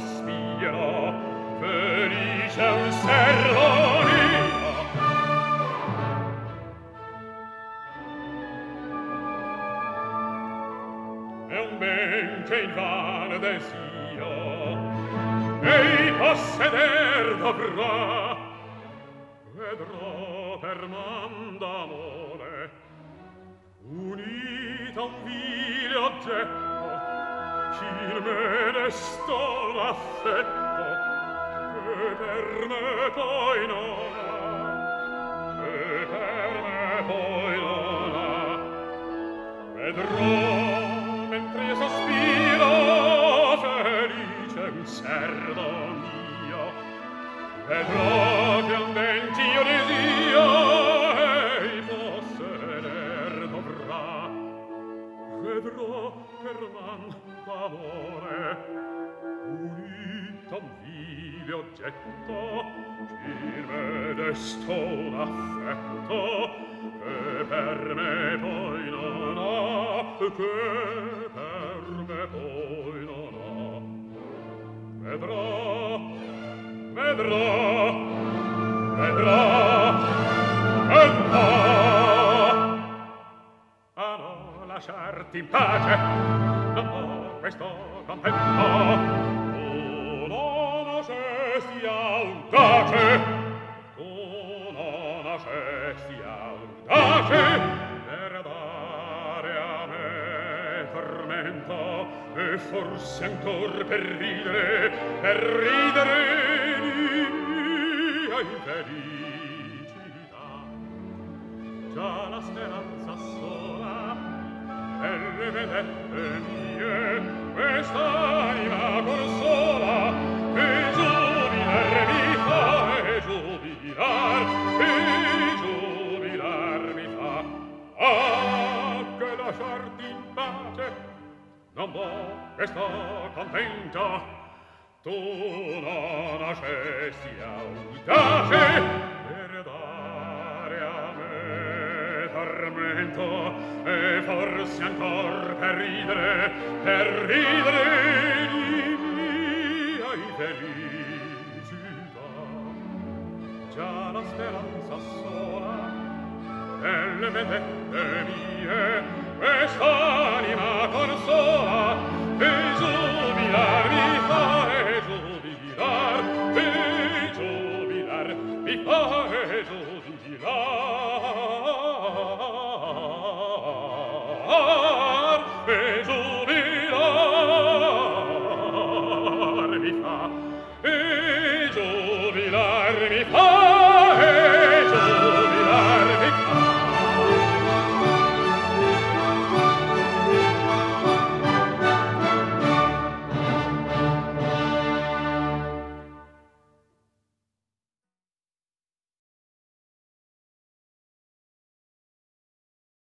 sospiro, felice un servo mio. È un ben che invano desio, ei posseder dovrà, vedrò per man d'amore, unita un vile oggetto, chi me ne sto l'affetto, che per me poi non ha, che per me poi non ha. Vedrò, mentre io sospiro, felice un servo mio, vedrò che un ben ch'io desio, ei posseder dovrà, vedrò per man d'amore, unita un vile oggetto, chi me destò un affetto, che per me poi non ha, che per me poi non ha. Vedrò, vedrò, vedrò, vedrò. A non lasciarti in pace, non ho questo contento. Tu non nascesti audace, tu non nascesti audace, per dare a me tormento, e forse ancor per ridere di mia infelicità. Già la speranza sola delle vedette mie, quest'anima consola, e giubilar mi fa, e giubilar mi fa. Ah, che lasciarti in pace non vo, e sto contento. Tu non nascesti audace per dare a me tormento, e forse ancor per ridere di mia infelicità. Già la speranza sola delle vedette mie, quest'anima consola, e giubilar mi